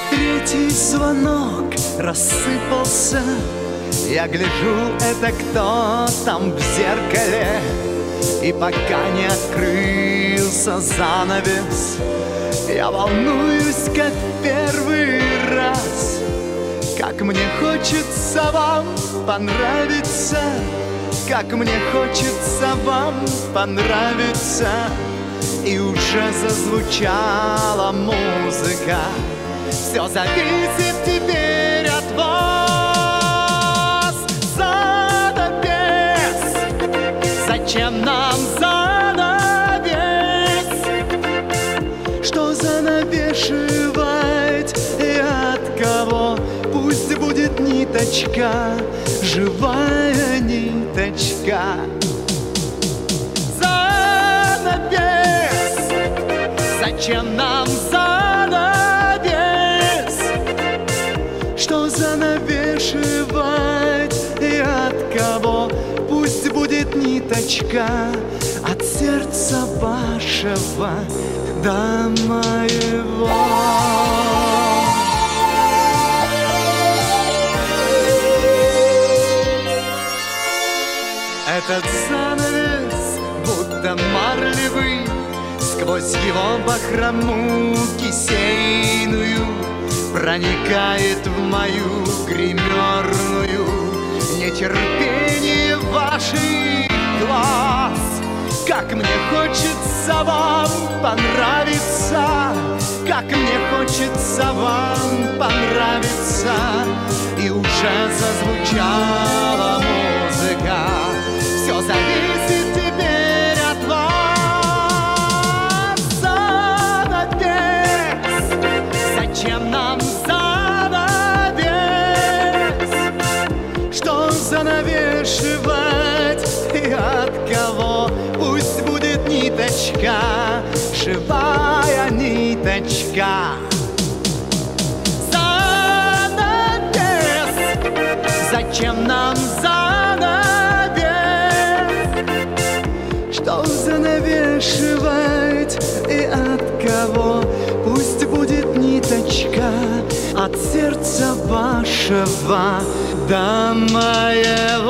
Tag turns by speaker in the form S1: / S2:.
S1: третий звонок рассыпался. Я гляжу, это кто там в зеркале? И пока не открылся занавес, я волнуюсь, как первый раз. Как мне хочется вам понравиться, как мне хочется вам понравиться. И уже зазвучала музыка. Все зависит теперь от вас. Занавес, зачем нам занавес? Что занавешивать и от кого? Пусть будет ниточка, живая ниточка. Занавес, зачем нам занавес? Что занавешивать и от кого? Пусть будет ниточка от сердца вашего до моего. Этот занавес, будто марлевый, сквозь его бахрому кисейную проникает в мою гримерную. Нетерпение ваших глаз, как мне хочется вам понравиться, как мне хочется вам понравиться. И уже зазвучала музыка. Все зависит теперь от вас. Занавес, зачем нам занавес? Что занавешивать и от кого? Пусть будет ниточка, живая ниточка. Занавес, зачем нам занавес? Что занавешивать и от кого? Пусть будет ниточка от сердца вашего до моего.